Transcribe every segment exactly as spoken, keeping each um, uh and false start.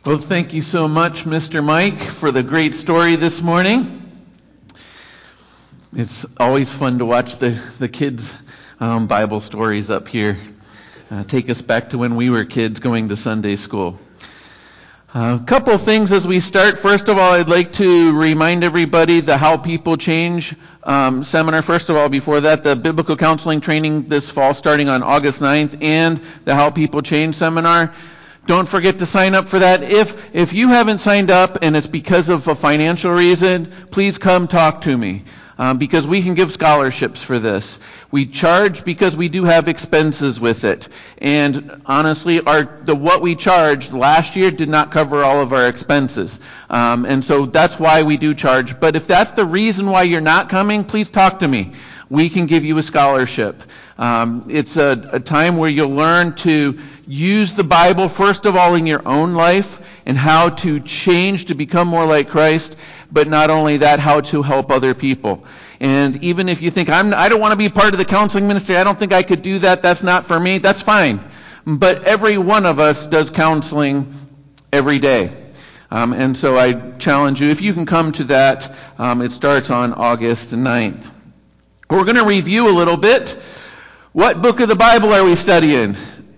Well, thank you so much, Mister Mike, for the great story this morning. It's always fun to watch the, the kids' um, Bible stories up here. Uh, take us back to when we were kids going to Sunday school. A uh, couple of things as we start. First of all, I'd like to remind everybody the How People Change um, seminar. First of all, before that, the biblical counseling training this fall starting on August ninth and the How People Change seminar. Don't forget to sign up for that. If if you haven't signed up and it's because of a financial reason, please come talk to me. Um, because we can give scholarships for this. We charge because we do have expenses with it. And honestly, our the what we charged last year did not cover all of our expenses. Um, and so that's why we do charge. But if that's the reason why you're not coming, please talk to me. We can give you a scholarship. Um, it's a, a time where you'll learn to use the Bible, first of all, in your own life and how to change to become more like Christ, but not only that, how to help other people. And even if you think, I'm, I don't want to be part of the counseling ministry, I don't think I could do that, that's not for me, that's fine. But every one of us does counseling every day. Um, and so I challenge you, if you can come to that, um, it starts on August ninth. We're going to review a little bit. What book of the Bible are we studying?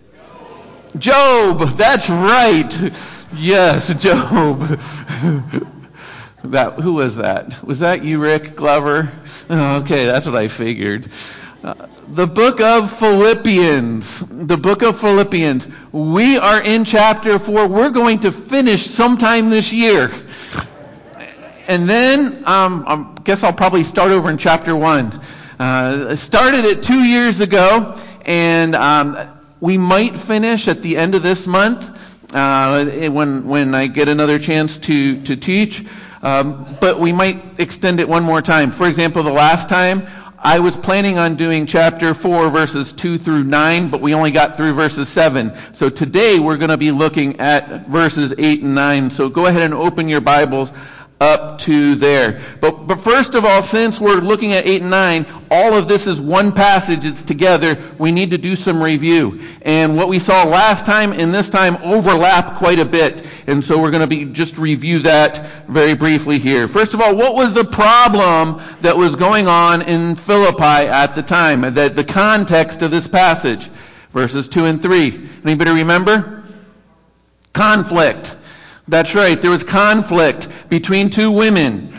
Job. That's right. Yes, Job. That, who was that? Was that you, Rick Glover? Oh, okay, that's what I figured. Uh, the book of Philippians. The book of Philippians. We are in chapter four. We're going to finish sometime this year. And then, um, I guess I'll probably start over in chapter one. Uh, I started it two years ago, and um, we might finish at the end of this month uh, when when I get another chance to to teach. Um, but we might extend it one more time. For example, the last time I was planning on doing chapter four, verses two through nine, but we only got through verses seven. So today we're going to be looking at verses eight and nine. So go ahead and open your Bibles up to there. But, but first of all, since we're looking at eight and nine, all of this is one passage, it's together, we need to do some review. And what we saw last time and this time overlap quite a bit. And so we're going to be just review that very briefly here. First of all, what was the problem that was going on in Philippi at the time? The, the context of this passage. Verses two and three. Anybody remember? Conflict. That's right, there was conflict between two women,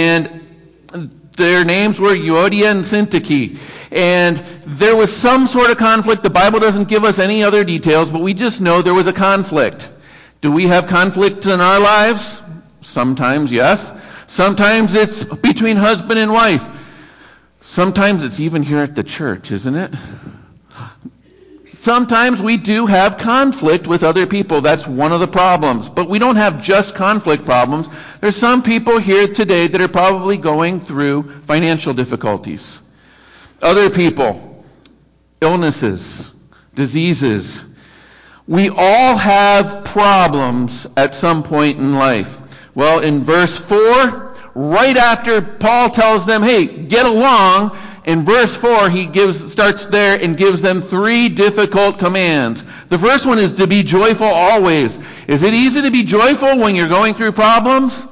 and their names were Euodia and Syntyche. And there was some sort of conflict. The Bible doesn't give us any other details, but we just know there was a conflict. Do we have conflict in our lives? Sometimes, yes. Sometimes it's between husband and wife. Sometimes it's even here at the church, isn't it? Sometimes we do have conflict with other people. That's one of the problems. But we don't have just conflict problems. There's some people here today that are probably going through financial difficulties. Other people, illnesses, diseases. We all have problems at some point in life. Well, in verse four, right after Paul tells them, hey, get along, in verse four, he gives starts there and gives them three difficult commands. The first one is to be joyful always. Is it easy to be joyful when you're going through problems?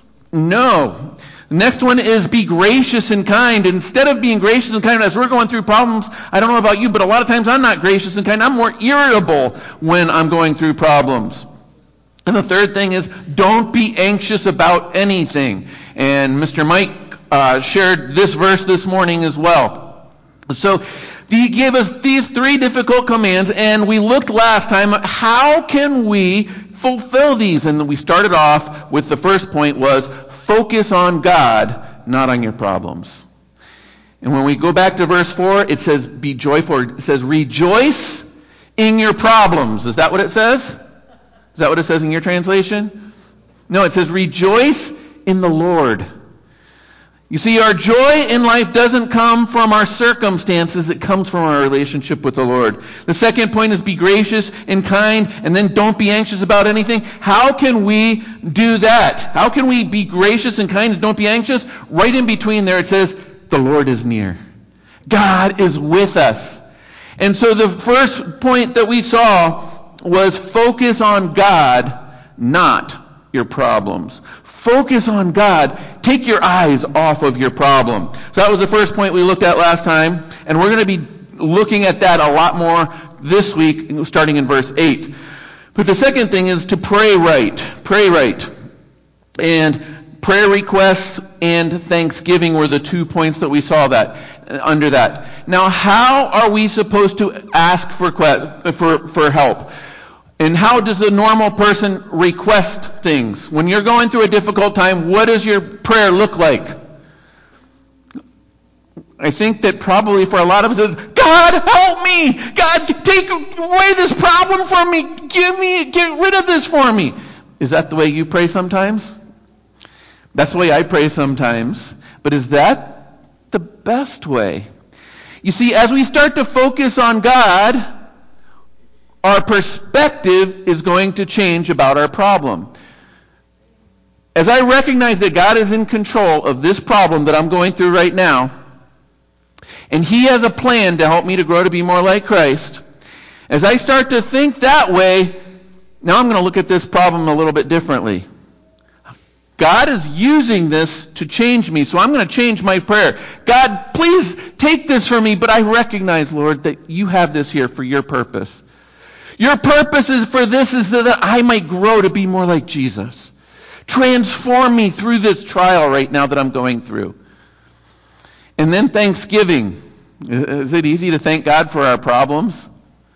No. The next one is be gracious and kind. Instead of being gracious and kind, as we're going through problems, I don't know about you, but a lot of times I'm not gracious and kind. I'm more irritable when I'm going through problems. And the third thing is don't be anxious about anything. And Mister Mike Uh, shared this verse this morning as well. So he gave us these three difficult commands, and we looked last time at how can we fulfill these. And we started off with the first point was focus on God, not on your problems. And when we go back to verse four, it says be joyful. It says rejoice in your problems. Is that what it says? Is that what it says in your translation? No, it says rejoice in the Lord. You see, our joy in life doesn't come from our circumstances, it comes from our relationship with the Lord. The second point is be gracious and kind, and then don't be anxious about anything. How can we do that? How can we be gracious and kind and don't be anxious? Right in between there it says, the Lord is near. God is with us. And so the first point that we saw was focus on God, not your problems. Focus on God. Take your eyes off of your problem. So that was the first point we looked at last time, and we're going to be looking at that a lot more this week, starting in verse eight. But the second thing is to pray right. Pray right. And prayer requests and thanksgiving were the two points that we saw that under that. Now, how are we supposed to ask for for for help? And how does the normal person request things? When you're going through a difficult time, what does your prayer look like? I think that probably for a lot of us is, God, help me! God, take away this problem from me! Give me, get rid of this for me! Is that the way you pray sometimes? That's the way I pray sometimes. But is that the best way? You see, as we start to focus on God, our perspective is going to change about our problem. As I recognize that God is in control of this problem that I'm going through right now, and He has a plan to help me to grow to be more like Christ, as I start to think that way, now I'm going to look at this problem a little bit differently. God is using this to change me, so I'm going to change my prayer. God, please take this from me, but I recognize, Lord, that you have this here for your purpose. Your purpose is for this is so that I might grow to be more like Jesus. Transform me through this trial right now that I'm going through. And then thanksgiving. Is it easy to thank God for our problems?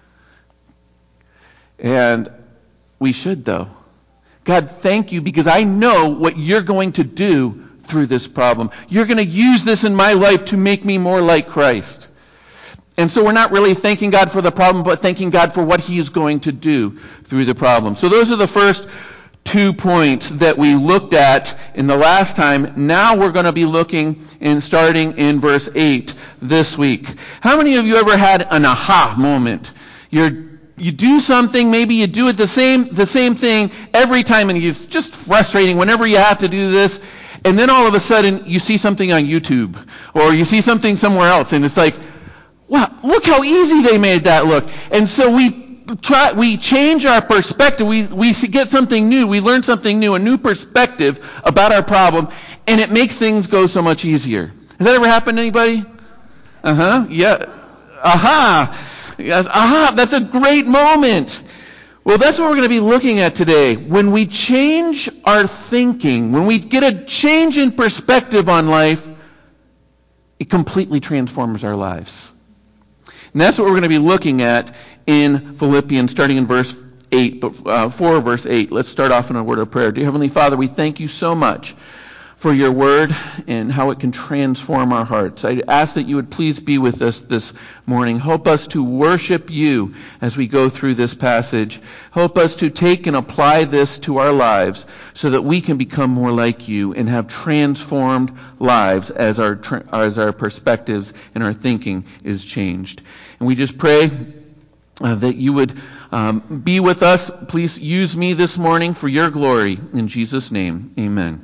And we should, though. God, thank you because I know what you're going to do through this problem. You're going to use this in my life to make me more like Christ. And so we're not really thanking God for the problem, but thanking God for what He is going to do through the problem. So those are the first two points that we looked at in the last time. Now we're going to be looking and starting in verse eight this week. How many of you ever had an aha moment? You're You do something, maybe you do it the same the same thing every time, and it's just frustrating whenever you have to do this, and then all of a sudden you see something on YouTube, or you see something somewhere else, and it's like, wow, look how easy they made that look. And so we try, we change our perspective, we, we get something new, we learn something new, a new perspective about our problem, and it makes things go so much easier. Has that ever happened to anybody? Uh-huh, yeah. Aha! Yes, aha, that's a great moment. Well, that's what we're going to be looking at today. When we change our thinking, when we get a change in perspective on life, it completely transforms our lives. And that's what we're going to be looking at in Philippians, starting in verse eight, but uh, four, verse eight. Let's start off in a word of prayer. Dear Heavenly Father, we thank you so much for your word and how it can transform our hearts. I ask that you would please be with us this morning. Help us to worship you as we go through this passage. Help us to take and apply this to our lives so that we can become more like you and have transformed lives as our as our perspectives and our thinking is changed. And we just pray uh, that you would um, be with us. Please use me this morning for your glory. In Jesus' name, amen.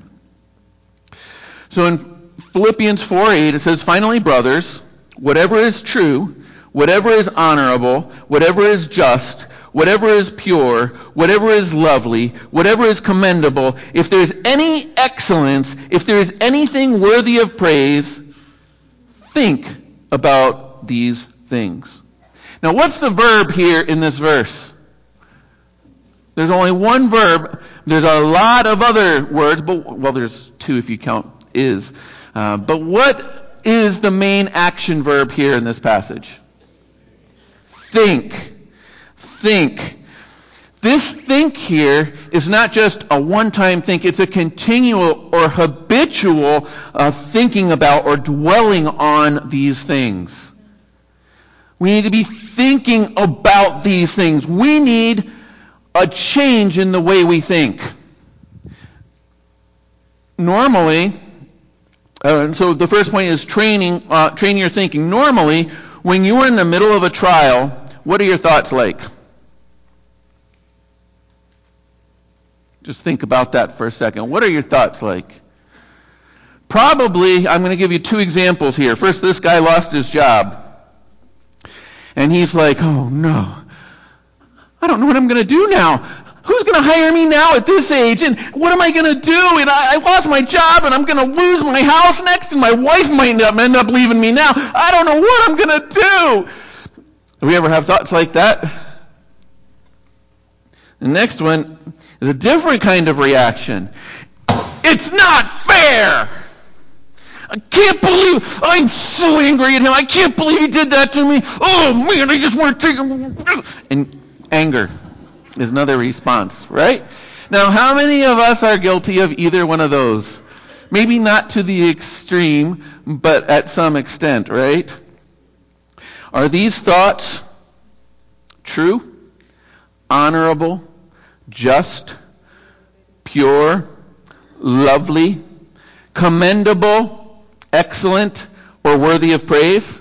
So in Philippians four eight, it says, finally, brothers, whatever is true, whatever is honorable, whatever is just, whatever is pure, whatever is lovely, whatever is commendable, if there is any excellence, if there is anything worthy of praise, think about these things. Now, what's the verb here in this verse? There's only one verb. There's a lot of other words, but, well, there's two if you count is. Uh, but what is the main action verb here in this passage? Think. Think. This think here is not just a one-time think. It's a continual or habitual uh, thinking about or dwelling on these things. We need to be thinking about these things. We need a change in the way we think. Normally, uh, so the first point is training, uh, training your thinking. Normally, when you are in the middle of a trial, what are your thoughts like? Just think about that for a second. What are your thoughts like? Probably, I'm going to give you two examples here. First, this guy lost his job. And he's like, oh no, I don't know what I'm going to do now. Who's going to hire me now at this age? And what am I going to do? And I, I lost my job, and I'm going to lose my house next, and my wife might end up, end up leaving me now. I don't know what I'm going to do. Do we ever have thoughts like that? The next one is a different kind of reaction. It's not fair! I can't believe, I'm so angry at him. I can't believe he did that to me. Oh man, I just want to take him. And anger is another response, right? Now, how many of us are guilty of either one of those? Maybe not to the extreme, but at some extent, right? Are these thoughts true, honorable, just, pure, lovely, commendable, excellent, or worthy of praise?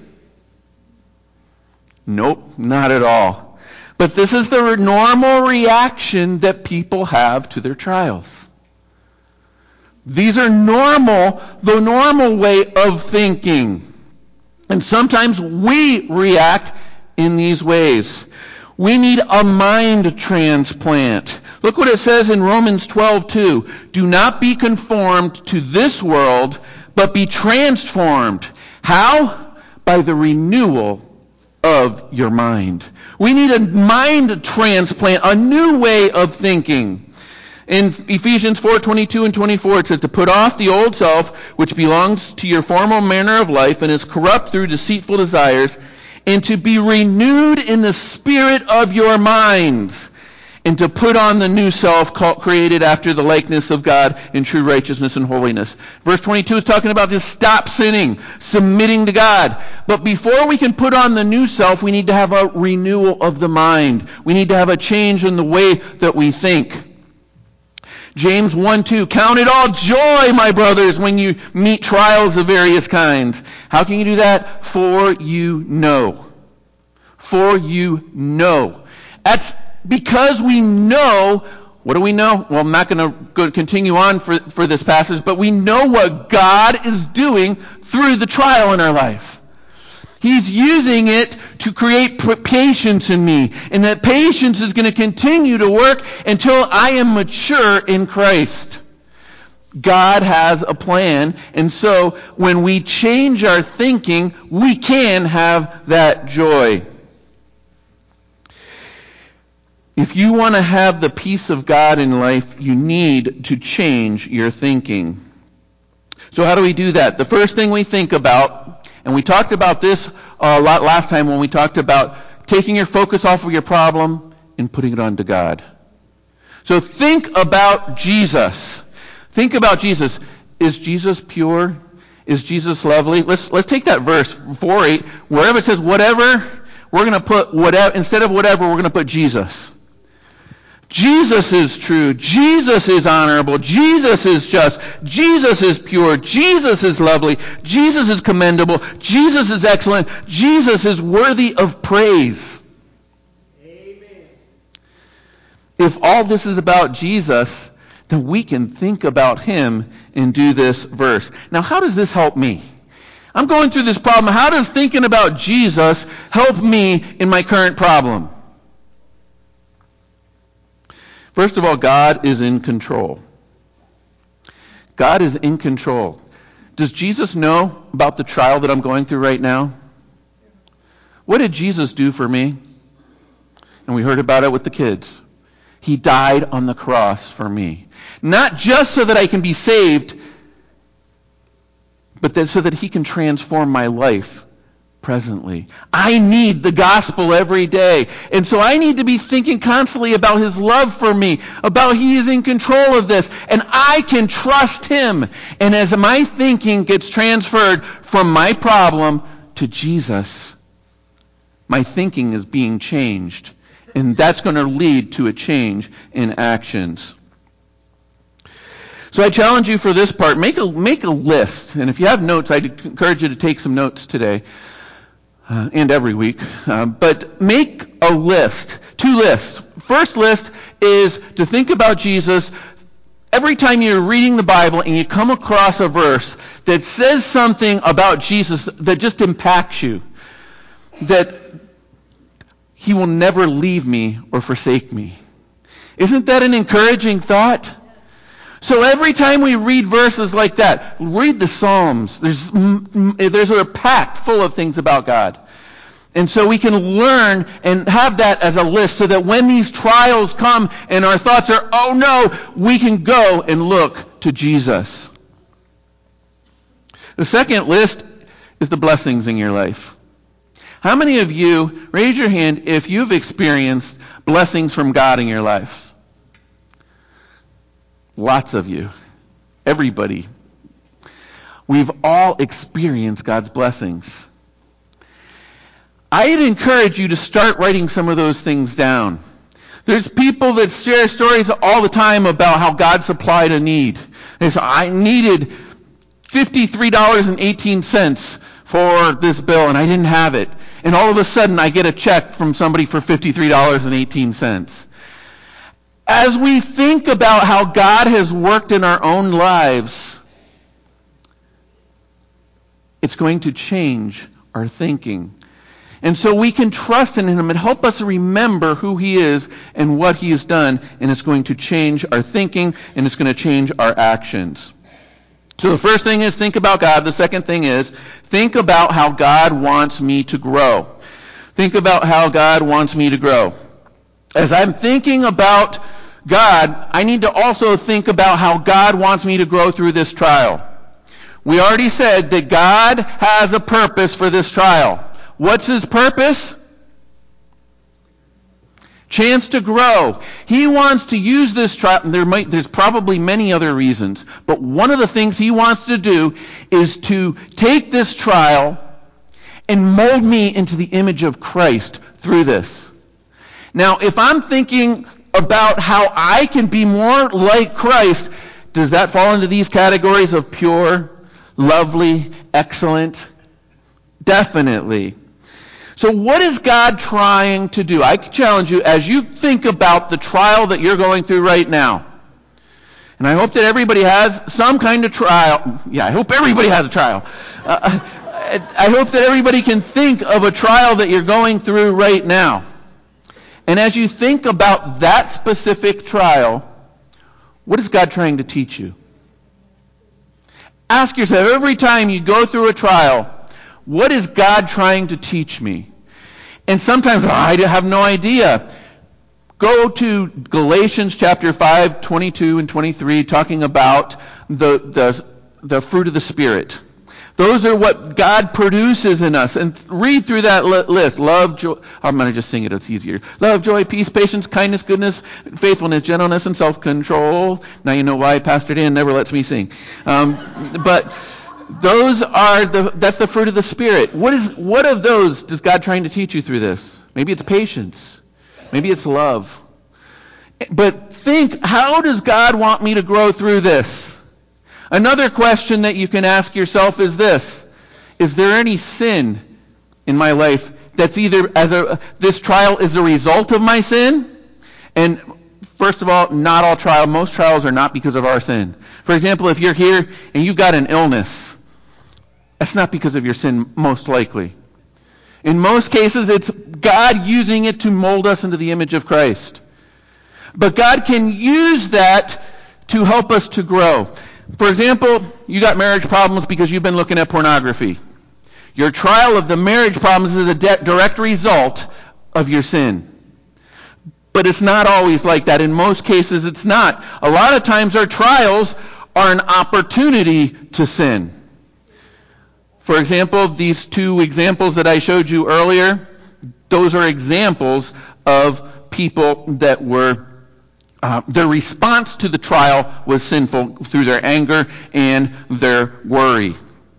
Nope, not at all. But this is the normal reaction that people have to their trials. These are normal, the normal way of thinking. And sometimes we react in these ways. We need a mind transplant. Look what it says in Romans twelve two. Do not be conformed to this world, but be transformed. How? By the renewal of your mind. We need a mind transplant, a new way of thinking. In Ephesians four twenty-two and twenty-four, it says to put off the old self, which belongs to your former manner of life and is corrupt through deceitful desires, and to be renewed in the spirit of your minds, and to put on the new self called, created after the likeness of God in true righteousness and holiness. Verse twenty-two is talking about just stop sinning, submitting to God. But before we can put on the new self, we need to have a renewal of the mind. We need to have a change in the way that we think. James one two, count it all joy, my brothers, when you meet trials of various kinds. How can you do that? For you know. For you know. That's because we know. What do we know? Well, I'm not going to continue on for, for this passage, but we know what God is doing through the trial in our life. He's using it to create patience in me. And that patience is going to continue to work until I am mature in Christ. God has a plan. And so when we change our thinking, we can have that joy. If you want to have the peace of God in life, you need to change your thinking. So how do we do that? The first thing we think about, and we talked about this a lot last time when we talked about taking your focus off of your problem and putting it onto God. So think about Jesus. Think about Jesus. Is Jesus pure? Is Jesus lovely? Let's let's take that verse four eight. Wherever it says whatever, we're going to put whatever instead of whatever. We're going to put Jesus. Jesus is true. Jesus is honorable. Jesus is just. Jesus is pure. Jesus is lovely. Jesus is commendable. Jesus is excellent. Jesus is worthy of praise. Amen. If all this is about Jesus, then we can think about him and do this verse. Now, how does this help me? I'm going through this problem. How does thinking about Jesus help me in my current problem? First of all, God is in control. God is in control. Does Jesus know about the trial that I'm going through right now? What did Jesus do for me? And we heard about it with the kids. He died on the cross for me. Not just so that I can be saved, but that so that he can transform my life presently. I need the gospel every day. And so I need to be thinking constantly about his love for me, about he is in control of this, and I can trust him. And as my thinking gets transferred from my problem to Jesus, my thinking is being changed. And that's going to lead to a change in actions. So I challenge you for this part, make a, make a list. And if you have notes, I'd encourage you to take some notes today. Uh, and every week. Uh, but make a list. Two lists. First list is to think about Jesus. Every time you're reading the Bible and you come across a verse that says something about Jesus that just impacts you, that he will never leave me or forsake me. Isn't that an encouraging thought? So every time we read verses like that, read the Psalms. There's, there's a packed full of things about God. And so we can learn and have that as a list so that when these trials come and our thoughts are, oh no, we can go and look to Jesus. The second list is the blessings in your life. How many of you, raise your hand if you've experienced blessings from God in your life? Lots of you. Everybody. We've all experienced God's blessings. I'd encourage you to start writing some of those things down. There's people that share stories all the time about how God supplied a need. They say, I needed fifty-three dollars and eighteen cents for this bill and I didn't have it. And all of a sudden I get a check from somebody for fifty-three dollars and eighteen cents. As we think about how God has worked in our own lives, it's going to change our thinking. And so we can trust in Him and help us remember who He is and what He has done, and it's going to change our thinking and it's going to change our actions. So the first thing is think about God. The second thing is think about how God wants me to grow. Think about how God wants me to grow. As I'm thinking about God, I need to also think about how God wants me to grow through this trial. We already said that God has a purpose for this trial. What's His purpose? Chance to grow. He wants to use this trial. There might, there's probably many other reasons, but one of the things He wants to do is to take this trial and mold me into the image of Christ through this. Now, if I'm thinking about how I can be more like Christ, does that fall into these categories of pure, lovely, excellent? Definitely. So what is God trying to do? I challenge you as you think about the trial that you're going through right now. And I hope that everybody has some kind of trial. Yeah, I hope everybody has a trial. Uh, I hope that everybody can think of a trial that you're going through right now. And as you think about that specific trial, what is God trying to teach you? Ask yourself every time you go through a trial, what is God trying to teach me? And sometimes, oh, I have no idea. Go to Galatians chapter five, twenty-two and twenty-three, talking about the, the, the fruit of the Spirit. Those are what God produces in us. And read through that list. Love, joy. I'm going to just sing it. It's easier. Love, joy, peace, patience, kindness, goodness, faithfulness, gentleness, and self-control. Now you know why Pastor Dan never lets me sing. Um, but those are the, that's the fruit of the Spirit. What is, what of those is God trying to teach you through this? Maybe it's patience. Maybe it's love. But think, how does God want me to grow through this? Another question that you can ask yourself is this: is there any sin in my life that's either as a, this trial is a result of my sin? And first of all, not all trials, most trials are not because of our sin. For example, if you're here and you've got an illness, that's not because of your sin, most likely. In most cases, it's God using it to mold us into the image of Christ. But God can use that to help us to grow. For example, you got marriage problems because you've been looking at pornography. Your trial of the marriage problems is a de- direct result of your sin. But it's not always like that. In most cases, it's not. A lot of times our trials are an opportunity to sin. For example, these two examples that I showed you earlier, those are examples of people that were Uh, their response to the trial was sinful through their anger and their worry.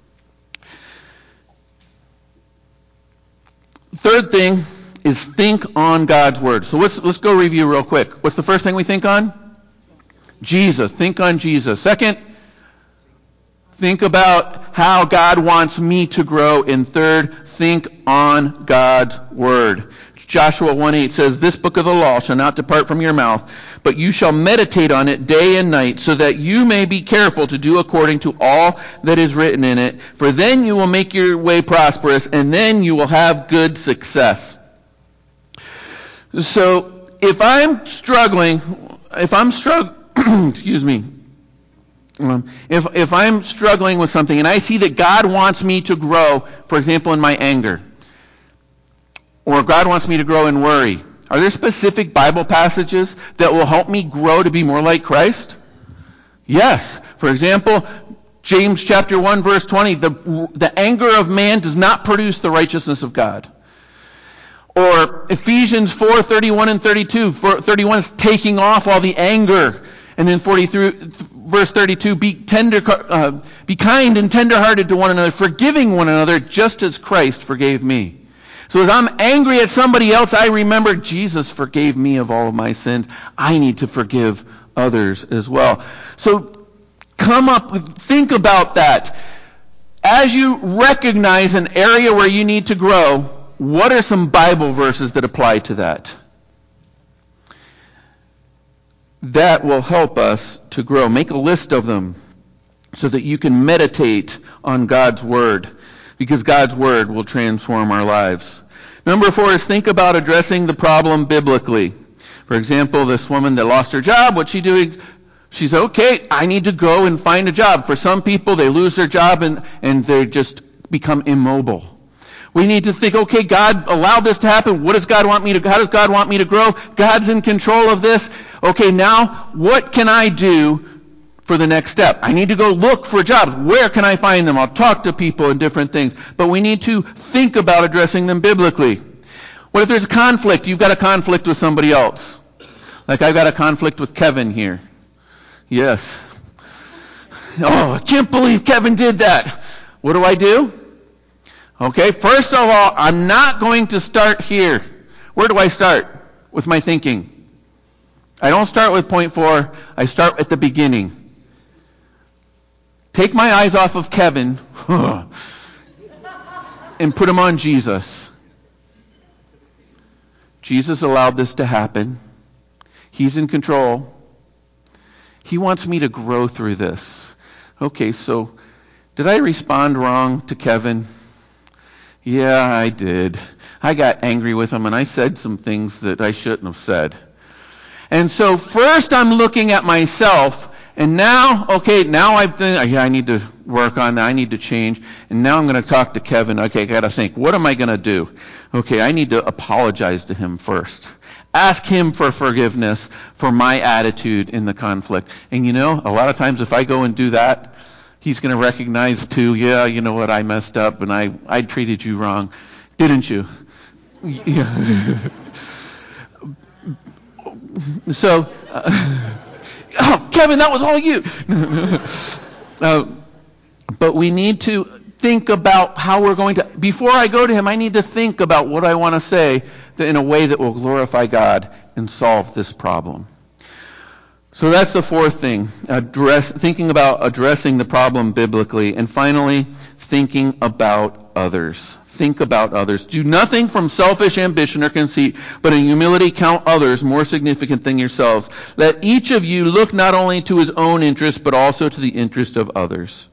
Third thing is think on God's Word. So let's, let's go review real quick. What's the first thing we think on? Jesus. Think on Jesus. Second, think about how God wants me to grow. And third, think on God's Word. Joshua one eight says, "This book of the law shall not depart from your mouth, but you shall meditate on it day and night, so that you may be careful to do according to all that is written in it. For then you will make your way prosperous, and then you will have good success." So if I'm struggling, if I'm struggling, excuse me, um, if if I'm struggling with something and I see that God wants me to grow, for example, in my anger, or God wants me to grow in worry, are there specific Bible passages that will help me grow to be more like Christ? Yes. For example, James chapter one, verse twenty, the, the anger of man does not produce the righteousness of God. Or Ephesians four, thirty-one and thirty-two. thirty-one is taking off all the anger. And then forty-three, verse thirty-two, be tender, uh, be kind and tenderhearted to one another, forgiving one another just as Christ forgave me. So as I'm angry at somebody else, I remember Jesus forgave me of all of my sins. I need to forgive others as well. So come up, think about that. As you recognize an area where you need to grow, what are some Bible verses that apply to that? That will help us to grow. Make a list of them so that you can meditate on God's Word, because God's Word will transform our lives. Number four is think about addressing the problem biblically. For example, this woman that lost her job, what's she doing? She's, okay, I need to go and find a job. For some people, they lose their job and, and they just become immobile. We need to think, okay, God allowed this to happen. What does God want me to, how does God want me to grow? God's in control of this. Okay, now, what can I do for the next step? I need to go look for jobs. Where can I find them? I'll talk to people and different things. But we need to think about addressing them biblically. What if there's a conflict? You've got a conflict with somebody else. Like I've got a conflict with Kevin here. Yes. Oh, I can't believe Kevin did that. What do I do? Okay, first of all, I'm not going to start here. Where do I start with my thinking? I don't start with point four. I start at the beginning. Take my eyes off of Kevin and put them on Jesus. Jesus allowed this to happen. He's in control. He wants me to grow through this. Okay, so did I respond wrong to Kevin? Yeah, I did. I got angry with him and I said some things that I shouldn't have said. And so first I'm looking at myself, and now, okay, now I've done, yeah, I need to work on that, I need to change, and now I'm going to talk to Kevin. Okay, I got to think, what am I going to do? Okay, I need to apologize to him first. Ask him for forgiveness for my attitude in the conflict. And you know, a lot of times if I go and do that, he's going to recognize too, yeah, you know what, I messed up and I, I treated you wrong. Didn't you? Yeah. So, uh, oh, Kevin, that was all you. uh, but we need to think about how we're going to, before I go to him, I need to think about what I want to say in a way that will glorify God and solve this problem. So that's the fourth thing, address, thinking about addressing the problem biblically. And finally, thinking about others. Think about others. Do nothing from selfish ambition or conceit, but in humility count others more significant than yourselves. Let each of you look not only to his own interest, but also to the interest of others.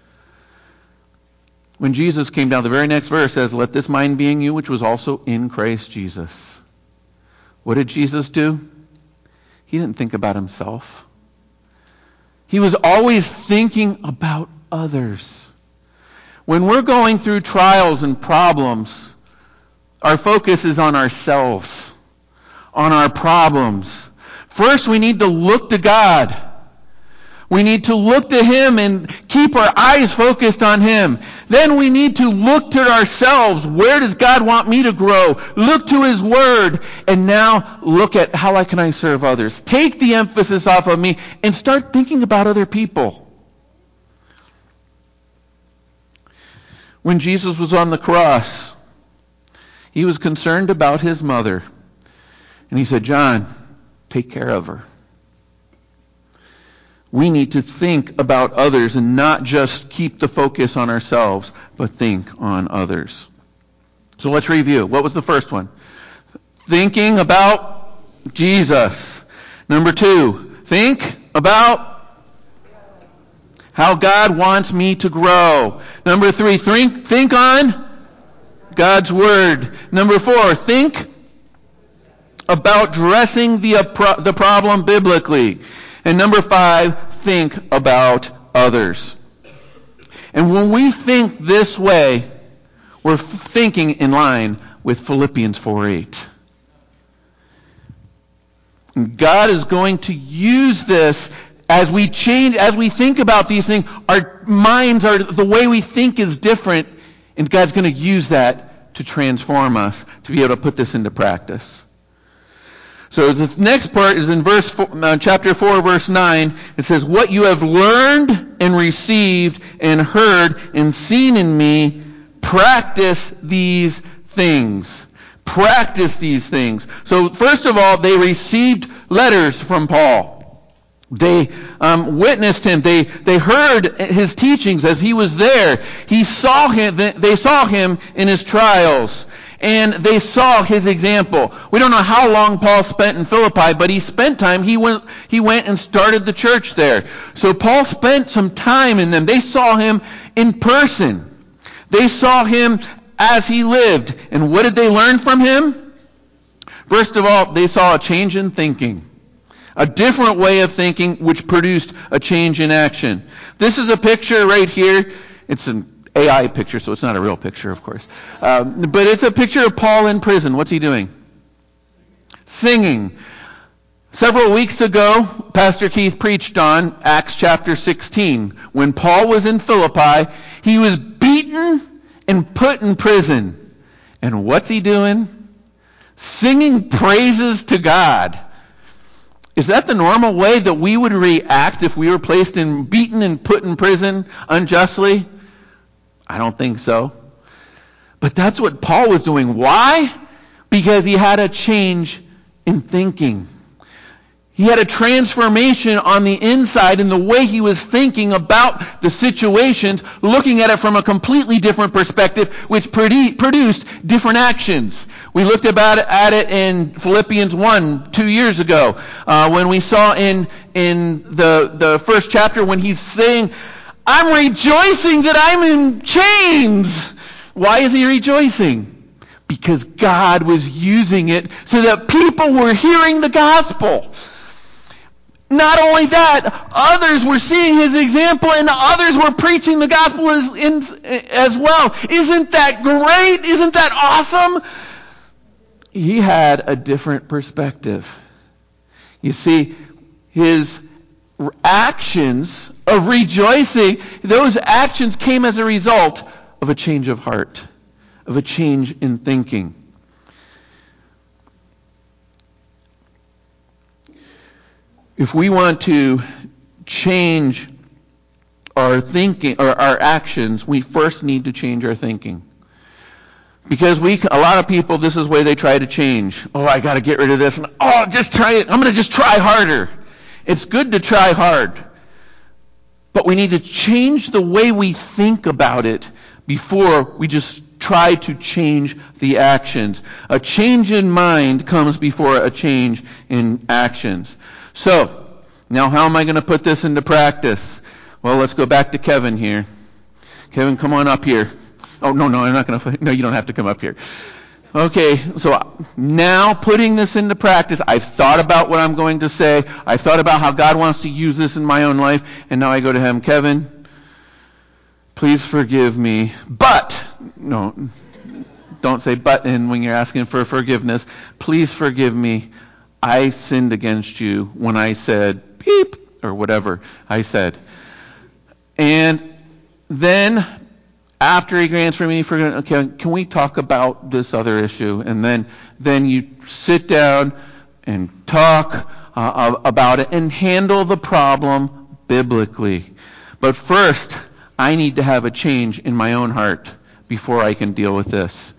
When Jesus came down, the very next verse says, let this mind be in you, which was also in Christ Jesus. What did Jesus do? He didn't think about himself. He was always thinking about others. When we're going through trials and problems, our focus is on ourselves, on our problems. First, we need to look to God. We need to look to him and keep our eyes focused on him. Then we need to look to ourselves. Where does God want me to grow? Look to his word. And now look at how I can I serve others. Take the emphasis off of me and start thinking about other people. When Jesus was on the cross, he was concerned about his mother. And he said, John, take care of her. We need to think about others and not just keep the focus on ourselves, but think on others. So let's review. What was the first one? Thinking about Jesus. Number two, think about how God wants me to grow. Number three, think, think on God's Word. Number four, think about addressing the, uh, the problem biblically. And number five, think about others. And when we think this way, we're thinking in line with Philippians four eight. And God is going to use this as we change, as we think about these things. Our minds are, the way we think is different, and God's going to use that to transform us, to be able to put this into practice. So the next part is in verse four, uh, chapter four, verse nine. It says, "What you have learned and received and heard and seen in me, practice these things." Practice these things. So first of all, they received letters from Paul. They um, witnessed him. They they heard his teachings as he was there. He saw him. They saw him in his trials. And they saw his example. We don't know how long Paul spent in Philippi, but he spent time. He went, he went and started the church there. So Paul spent some time in them. They saw him in person. They saw him as he lived. And what did they learn from him? First of all, they saw a change in thinking. A different way of thinking which produced a change in action. This is a picture right here. It's an A I picture, so it's not a real picture, of course. Um, but it's a picture of Paul in prison. What's he doing? Singing. Several weeks ago, Pastor Keith preached on Acts chapter sixteen. When Paul was in Philippi, he was beaten and put in prison. And what's he doing? Singing praises to God. Is that the normal way that we would react if we were placed in, beaten and put in prison unjustly? I don't think so. But that's what Paul was doing. Why? Because he had a change in thinking. He had a transformation on the inside in the way he was thinking about the situations, looking at it from a completely different perspective, which produced different actions. We looked about it, at it in Philippians one, two years ago, uh, when we saw in in the the first chapter when he's saying, "I'm rejoicing that I'm in chains." Why is he rejoicing? Because God was using it so that people were hearing the gospel. Not only that, others were seeing his example and others were preaching the gospel as, in, as well. Isn't that great? Isn't that awesome? He had a different perspective. You see, his actions of rejoicing, those actions came as a result of a change of heart, of a change in thinking. If we want to change our thinking or our actions, we first need to change our thinking. Because we, a lot of people, this is the way they try to change. Oh, I got to get rid of this. And, oh, just try it. I'm going to just try harder. It's good to try hard. But we need to change the way we think about it before we just try to change the actions. A change in mind comes before a change in actions. So, now how am I going to put this into practice? Well, let's go back to Kevin here. Kevin, come on up here. Oh, no, no, I'm not going to, no, you don't have to come up here. Okay, so now putting this into practice, I've thought about what I'm going to say. I've thought about how God wants to use this in my own life, and now I go to him, Kevin, please forgive me, but, no, don't say but in when you're asking for forgiveness. Please forgive me. I sinned against you when I said beep or whatever I said. And then after he grants for me, for, okay, can we talk about this other issue? And then then you sit down and talk uh, about it and handle the problem biblically. But first, I need to have a change in my own heart before I can deal with this.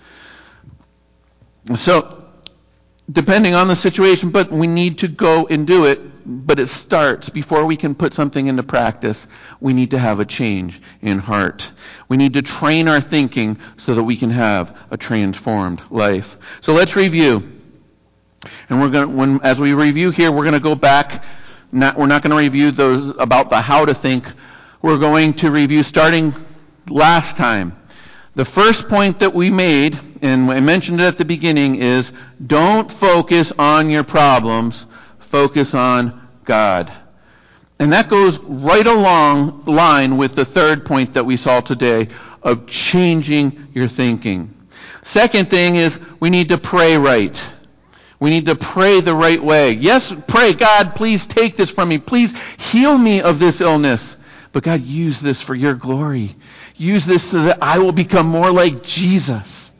So, depending on the situation, but we need to go and do it. But it starts, before we can put something into practice, we need to have a change in heart. We need to train our thinking so that we can have a transformed life. So let's review. And we're going to, when, as we review here, we're going to go back. Not, we're not going to review those about the how to think. We're going to review starting last time. The first point that we made, and I mentioned it at the beginning, is don't focus on your problems, focus on God. And that goes right along line with the third point that we saw today of changing your thinking. Second thing is we need to pray right. We need to pray the right way. Yes, pray, God, please take this from me. Please heal me of this illness. But God, use this for your glory. Use this so that I will become more like Jesus.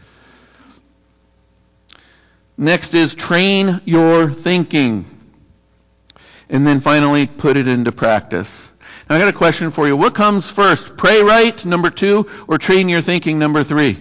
Next is train your thinking. And then finally, put it into practice. Now I got a question for you. What comes first? Pray right, number two, or train your thinking, number three?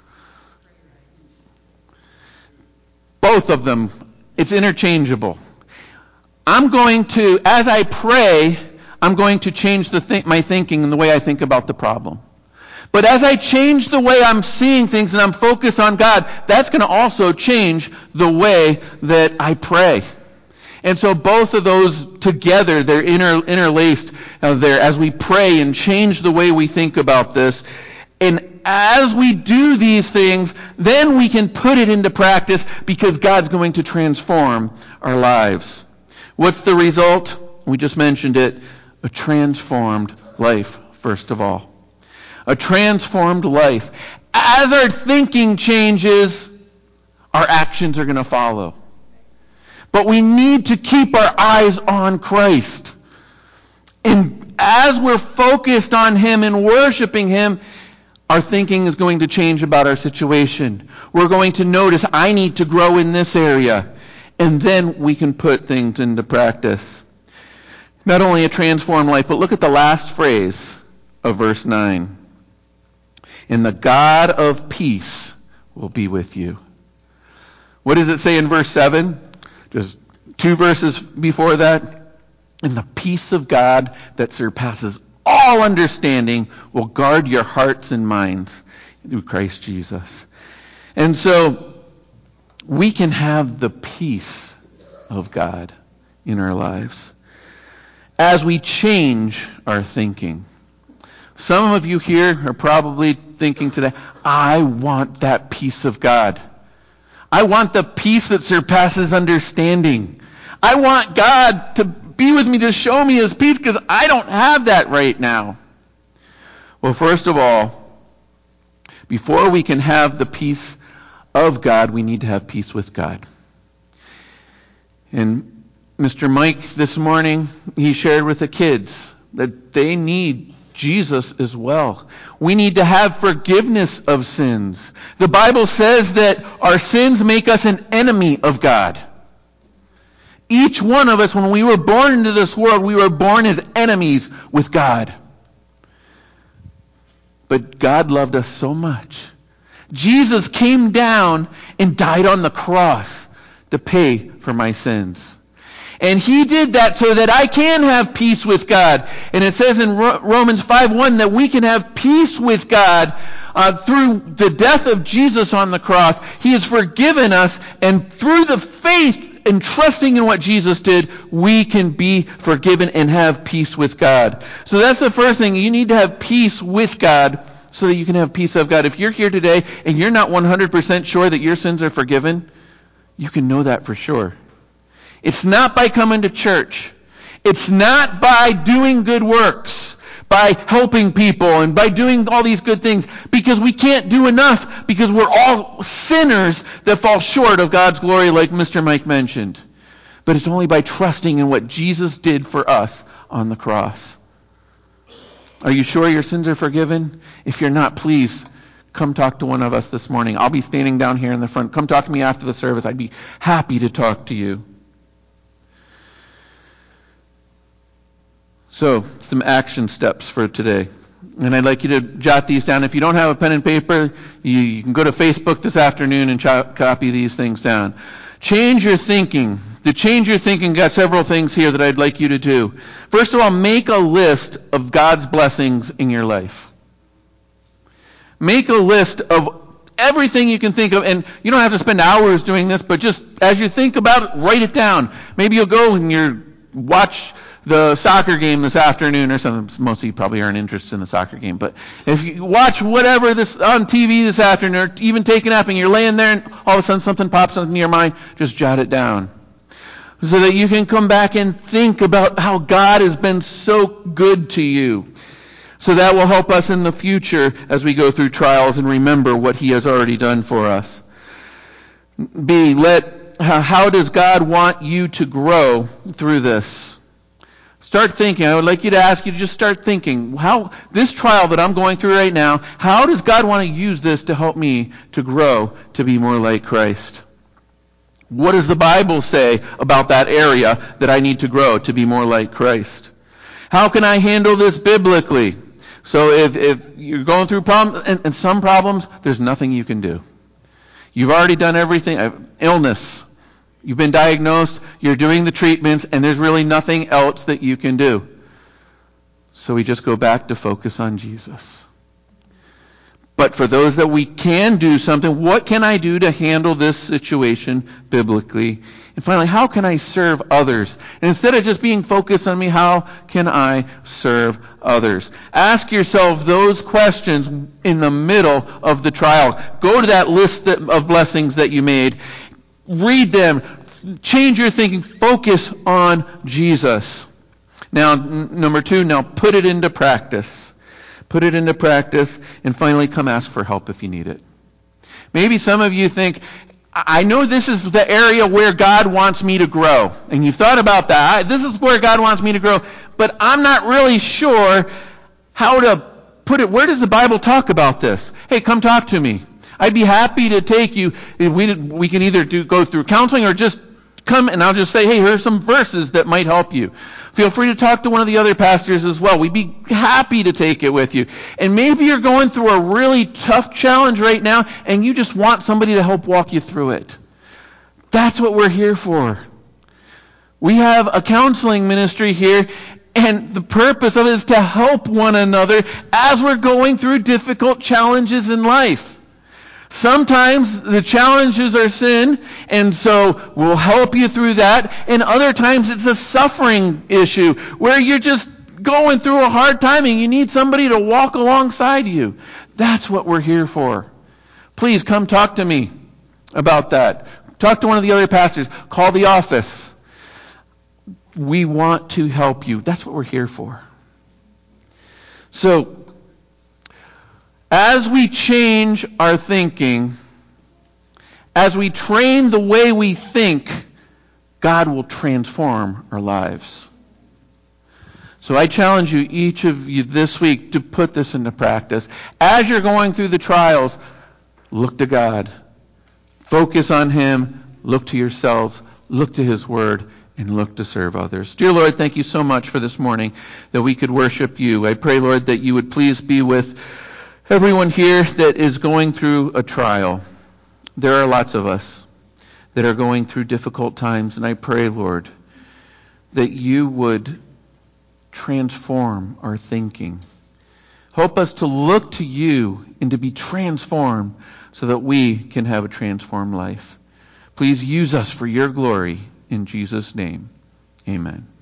Both of them. It's interchangeable. I'm going to, as I pray, I'm going to change the th- my thinking and the way I think about the problem. But as I change the way I'm seeing things and I'm focused on God, that's going to also change the way that I pray. And so both of those together, they're inter- interlaced uh, there as we pray and change the way we think about this. And as we do these things, then we can put it into practice because God's going to transform our lives. What's the result? We just mentioned it. A transformed life, first of all. A transformed life. As our thinking changes, our actions are going to follow. But we need to keep our eyes on Christ. And as we're focused on Him and worshiping Him, our thinking is going to change about our situation. We're going to notice, I need to grow in this area. And then we can put things into practice. Not only a transformed life, but look at the last phrase of verse nine. And the God of peace will be with you. What does it say in verse seven? Just two verses before that. And the peace of God that surpasses all understanding will guard your hearts and minds through Christ Jesus. And so we can have the peace of God in our lives as we change our thinking. Some of you here are probably thinking today, I want that peace of God. I want the peace that surpasses understanding. I want God to be with me, to show me His peace, because I don't have that right now. Well, first of all, before we can have the peace of God, we need to have peace with God. And Mister Mike this morning, he shared with the kids that they need Jesus as well. We need to have forgiveness of sins. The Bible says that our sins make us an enemy of God. Each one of us, when we were born into this world, we were born as enemies with God. But God loved us so much. Jesus came down and died on the cross to pay for my sins. And He did that so that I can have peace with God. And it says in Romans five one that we can have peace with God uh, through the death of Jesus on the cross. He has forgiven us, and through the faith and trusting in what Jesus did, we can be forgiven and have peace with God. So that's the first thing. You need to have peace with God so that you can have peace of God. If you're here today and you're not one hundred percent sure that your sins are forgiven, you can know that for sure. It's not by coming to church. It's not by doing good works, by helping people and by doing all these good things, because we can't do enough, because we're all sinners that fall short of God's glory, like Mister Mike mentioned. But it's only by trusting in what Jesus did for us on the cross. Are you sure your sins are forgiven? If you're not, please come talk to one of us this morning. I'll be standing down here in the front. Come talk to me after the service. I'd be happy to talk to you. So, some action steps for today. And I'd like you to jot these down. If you don't have a pen and paper, you, you can go to Facebook this afternoon and ch- copy these things down. Change your thinking. To change your thinking, got several things here that I'd like you to do. First of all, make a list of God's blessings in your life. Make a list of everything you can think of, and you don't have to spend hours doing this, but just as you think about it, write it down. Maybe you'll go and you watch the soccer game this afternoon or something. Most of you probably aren't interested in the soccer game, but if you watch whatever this on T V this afternoon, or even take a nap and you're laying there and all of a sudden something pops into your mind, just jot it down. So that you can come back and think about how God has been so good to you. So that will help us in the future as we go through trials and remember what He has already done for us. B, let, how does God want you to grow through this? Start thinking. I would like you to ask you to just start thinking, how, this trial that I'm going through right now, how does God want to use this to help me to grow to be more like Christ? What does the Bible say about that area that I need to grow to be more like Christ? How can I handle this biblically? So if, if you're going through problems, and, and some problems, there's nothing you can do. You've already done everything. Uh, illness. You've been diagnosed. You're doing the treatments, and there's really nothing else that you can do. So we just go back to focus on Jesus. But for those that we can do something, what can I do to handle this situation biblically? And finally, how can I serve others? And instead of just being focused on me, how can I serve others? Ask yourself those questions in the middle of the trial. Go to that list of blessings that you made. Read them. Change your thinking. Focus on Jesus. Now, n- number two, now put it into practice. Put it into practice, and finally come ask for help if you need it. Maybe some of you think, I know this is the area where God wants me to grow. And you've thought about that. This is where God wants me to grow. But I'm not really sure how to put it. Where does the Bible talk about this? Hey, come talk to me. I'd be happy to take you. We, we can either do, go through counseling or just come and I'll just say, hey, here's some verses that might help you. Feel free to talk to one of the other pastors as well. We'd be happy to take it with you. And maybe you're going through a really tough challenge right now and you just want somebody to help walk you through it. That's what we're here for. We have a counseling ministry here, and the purpose of it is to help one another as we're going through difficult challenges in life. Sometimes the challenges are sin, and so we'll help you through that. And other times it's a suffering issue where you're just going through a hard time and you need somebody to walk alongside you. That's what we're here for. Please come talk to me about that. Talk to one of the other pastors. Call the office. We want to help you. That's what we're here for. So, as we change our thinking, as we train the way we think, God will transform our lives. So I challenge you, each of you this week, to put this into practice. As you're going through the trials, look to God. Focus on Him. Look to yourselves. Look to His Word. And look to serve others. Dear Lord, thank you so much for this morning that we could worship you. I pray, Lord, that you would please be with everyone here that is going through a trial. There are lots of us that are going through difficult times, and I pray, Lord, that you would transform our thinking. Help us to look to you and to be transformed so that we can have a transformed life. Please use us for your glory. In Jesus' name, amen.